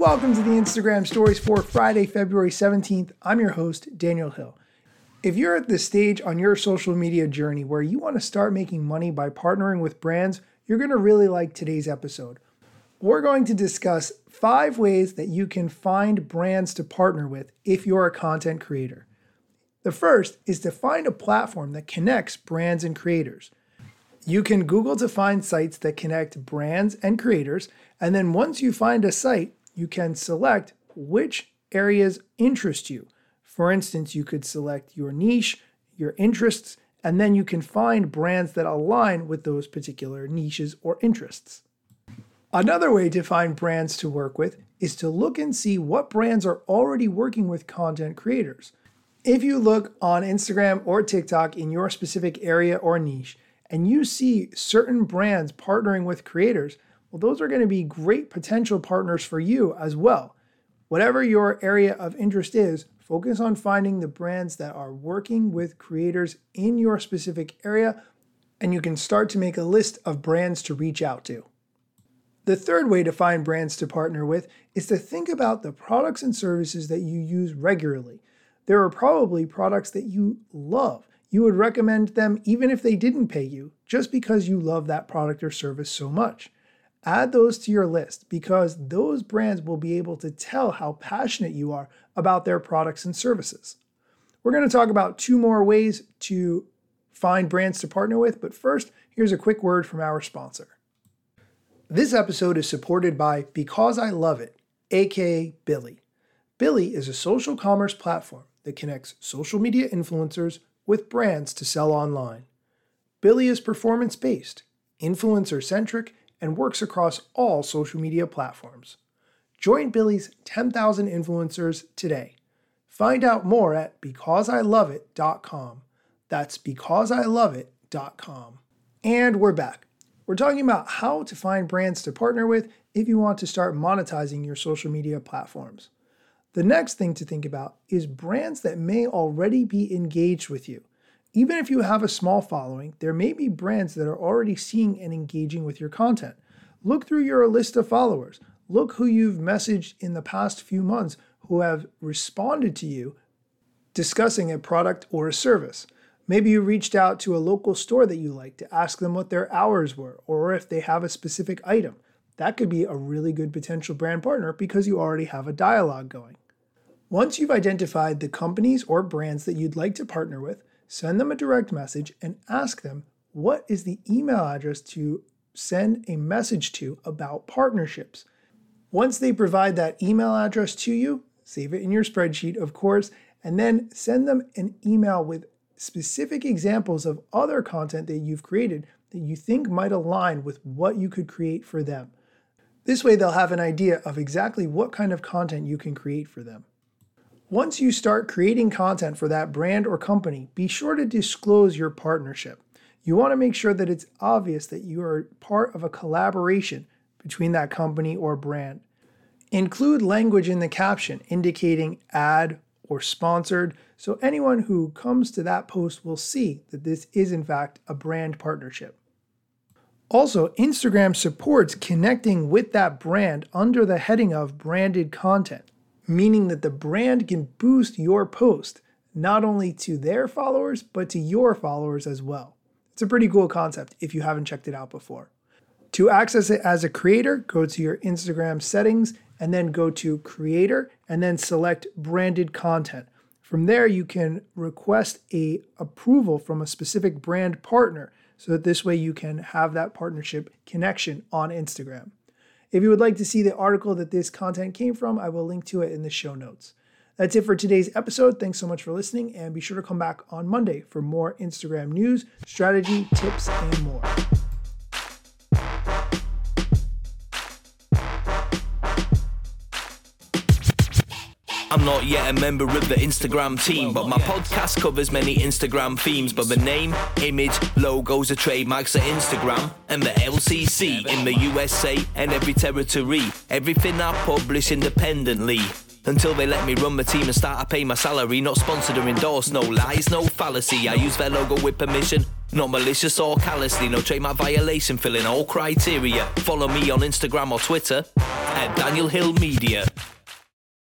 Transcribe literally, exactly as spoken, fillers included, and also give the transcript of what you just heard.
Welcome to the Instagram Stories for Friday, February seventeenth. I'm your host, Daniel Hill. If you're at the stage on your social media journey where you want to start making money by partnering with brands, you're going to really like today's episode. We're going to discuss five ways that you can find brands to partner with if you're a content creator. The first is to find a platform that connects brands and creators. You can Google to find sites that connect brands and creators, and then once you find a site, you can select which areas interest you. For instance, you could select your niche, your interests, and then you can find brands that align with those particular niches or interests. Another way to find brands to work with is to look and see what brands are already working with content creators. If you look on Instagram or TikTok in your specific area or niche, and you see certain brands partnering with creators, well, those are going to be great potential partners for you as well. Whatever your area of interest is, focus on finding the brands that are working with creators in your specific area, and you can start to make a list of brands to reach out to. The third way to find brands to partner with is to think about the products and services that you use regularly. There are probably products that you love. You would recommend them even if they didn't pay you, just because you love that product or service so much. Add those to your list because those brands will be able to tell how passionate you are about their products and services. We're going to talk about two more ways to find brands to partner with, but first, here's a quick word from our sponsor. This episode is supported by Because I Love It, aka Billy. Billy is a social commerce platform that connects social media influencers with brands to sell online. Billy is performance-based, influencer-centric, and works across all social media platforms. Join Billy's ten thousand influencers today. Find out more at because I love it dot com. That's because I love it dot com. And we're back. We're talking about how to find brands to partner with if you want to start monetizing your social media platforms. The next thing to think about is brands that may already be engaged with you. Even if you have a small following, there may be brands that are already seeing and engaging with your content. Look through your list of followers. Look who you've messaged in the past few months who have responded to you discussing a product or a service. Maybe you reached out to a local store that you like to ask them what their hours were or if they have a specific item. That could be a really good potential brand partner because you already have a dialogue going. Once you've identified the companies or brands that you'd like to partner with, send them a direct message and ask them what is the email address to send a message to about partnerships. Once they provide that email address to you, save it in your spreadsheet, of course, and then send them an email with specific examples of other content that you've created that you think might align with what you could create for them. This way they'll have an idea of exactly what kind of content you can create for them. Once you start creating content for that brand or company, be sure to disclose your partnership. You want to make sure that it's obvious that you are part of a collaboration between that company or brand. Include language in the caption indicating ad or sponsored, so anyone who comes to that post will see that this is in fact a brand partnership. Also, Instagram supports connecting with that brand under the heading of branded content, meaning that the brand can boost your post, not only to their followers, but to your followers as well. It's a pretty cool concept if you haven't checked it out before. To access it as a creator, go to your Instagram settings and then go to creator and then select branded content. From there, you can request a approval from a specific brand partner so that this way you can have that partnership connection on Instagram. If you would like to see the article that this content came from, I will link to it in the show notes. That's it for today's episode. Thanks so much for listening, and be sure to come back on Monday for more Instagram news, strategy, tips, and more. I'm not yet a member of the Instagram team, but my podcast covers many Instagram themes. But the name, image, logos are trademarks of Instagram and the L C C in the U S A and every territory. Everything I publish independently. until they let me run my team and start to pay my salary. Not sponsored or endorsed, no lies, no fallacy. I use their logo with permission, not malicious or callously. No trademark violation, filling all criteria. Follow me on Instagram or Twitter at Daniel Hill Media.